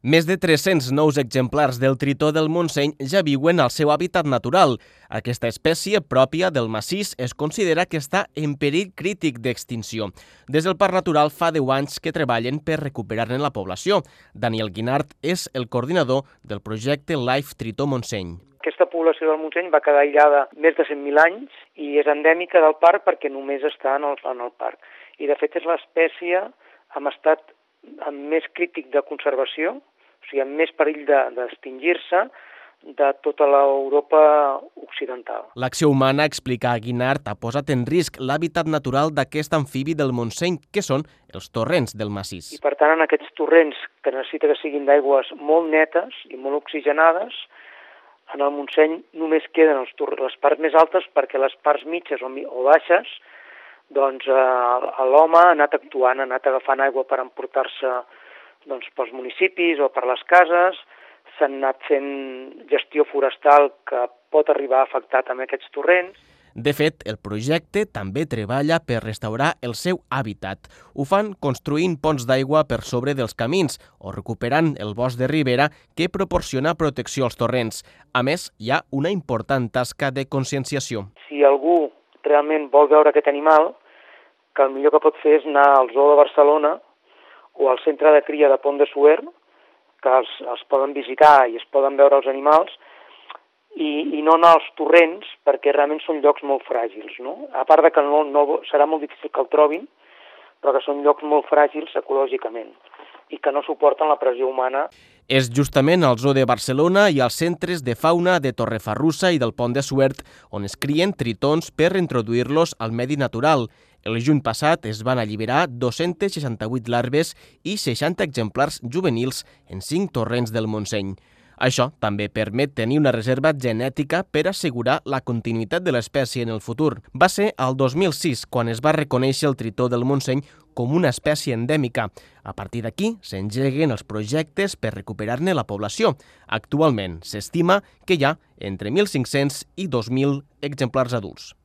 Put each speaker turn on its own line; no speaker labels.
Més de 300 nous exemplars del tritó del Montseny ja viuen al seu hàbitat natural. Aquesta espècie, pròpia del massís, es considera que està en perill crític d'extinció. Des del Parc Natural fa 10 anys que treballen per recuperar-ne la població. Daniel Guinart és el coordinador del projecte Life Tritó Montseny.
Aquesta població del Montseny va quedar aïllada més de 100.000 anys i és endèmica del parc perquè només està en el parc. I de fet és l'espècie amb estat més crític de conservació, o sigui, amb més perill d'extingir-se de tota l'Europa occidental.
L'acció humana, explica Guinart, ha posat en risc l'hàbitat natural d'aquest amfibi del Montseny, que són els torrents del massís.
I per tant, en aquests torrents, que necessita que siguin d'aigües molt netes i molt oxigenades, en el Montseny només queden les parts més altes perquè les parts mitges o baixes, doncs l'home ha anat actuant, ha anat agafant aigua per emportar-se pels municipis o per les cases, s'han anat fent gestió forestal que pot arribar a afectar també aquests torrents.
De fet, el projecte també treballa per restaurar el seu hàbitat. Ho fan construint ponts d'aigua per sobre dels camins o recuperant el bosc de ribera que proporciona protecció als torrents. A més, hi ha una important tasca de conscienciació.
Si algú realment vol veure aquest animal, que el millor que pot fer és anar al Zoo de Barcelona o al centre de cria de Pont de Suert, que els poden visitar i es poden veure els animals, i no anar als torrents, perquè realment són llocs molt fràgils, no? A part de que serà molt difícil que el trobin, però que són llocs molt fràgils ecològicament i que no suporten la pressió humana.
És justament al Zoo de Barcelona i als centres de fauna de Torrefarrussa i del Pont de Suert on es crien tritons per reintroduir-los al medi natural. El juny passat es van alliberar 268 larves i 60 exemplars juvenils en 5 torrents del Montseny. Això també permet tenir una reserva genètica per assegurar la continuïtat de l'espècie en el futur. Va ser el 2006 quan es va reconèixer el tritó del Montseny com una espècie endèmica. A partir d'aquí s'engeguen els projectes per recuperar-ne la població. Actualment s'estima que hi ha entre 1.500 i 2.000 exemplars adults.